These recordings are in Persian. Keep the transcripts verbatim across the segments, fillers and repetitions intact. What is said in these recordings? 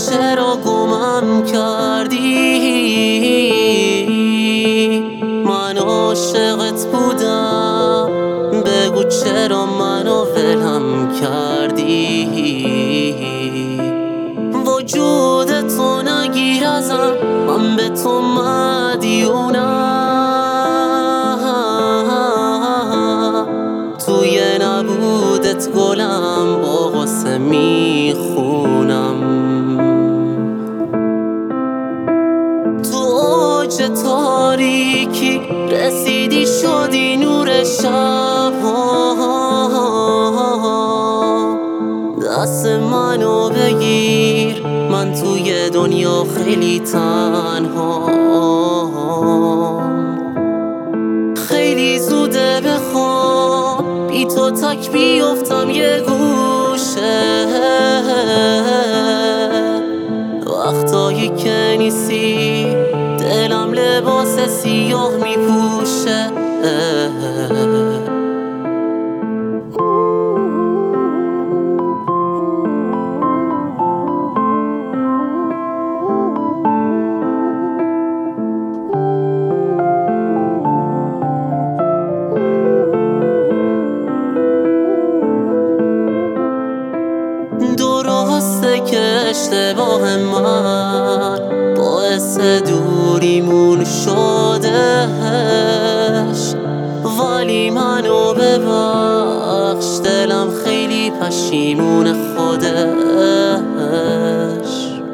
چرا گمم کردی؟ من عاشقت بودم، بگو چرا منو ولم کردی؟ وجود تو نگیر ازم، من به تو مدیونم. توی نبودت گلم با غصه میخونم. تو اوج تاریکی رسیدی شدی نور شب، دست منو بگیر، من توی دنیا خیلی تنها. خیلی زوده بخوام بی تو تک بیفتم یه گوشه، وقتایی که نیستی دلم لباس سیاه میپوشه. درسته که اشتباه من باعث دوریمون شدهش، ولی منو ببخش، دلم خیلی پشیمون خودش.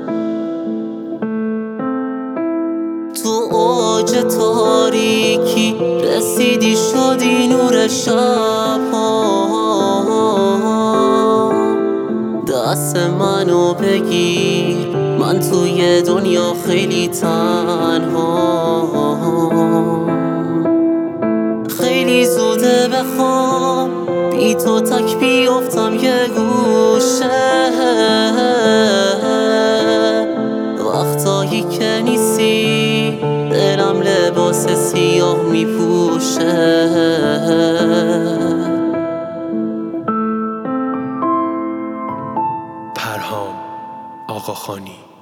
تو اوج تاریکی رسیدی شدی نور شب، دست منو بگیر، من توی دنیا خیلی تنها. خیلی زوده بخوام بی تو تک بیفتم یه گوشه، وقتایی که نیستی دلم لباس سیاه میپوشه. پرهام آقاخانی.